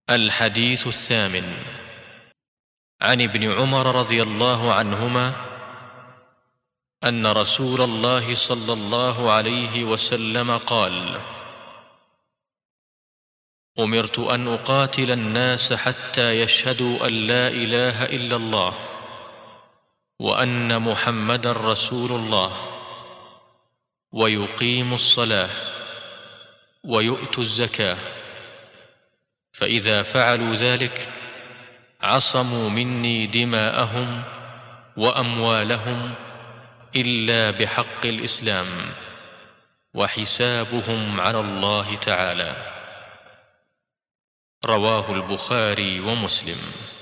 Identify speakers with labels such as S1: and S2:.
S1: الحديث الثامن. عن ابن عمر رضي الله عنهما أن رسول الله صلى الله عليه وسلم قال: أمرت أن أقاتل الناس حتى يشهدوا أن لا إله إلا الله وأن محمدًا رسول الله ويقيموا الصلاة ويؤتوا الزكاة، فإذا فعلوا ذلك عصموا مني دماءهم وأموالهم إلا بحق الإسلام، وحسابهم على الله تعالى. رواه البخاري ومسلم.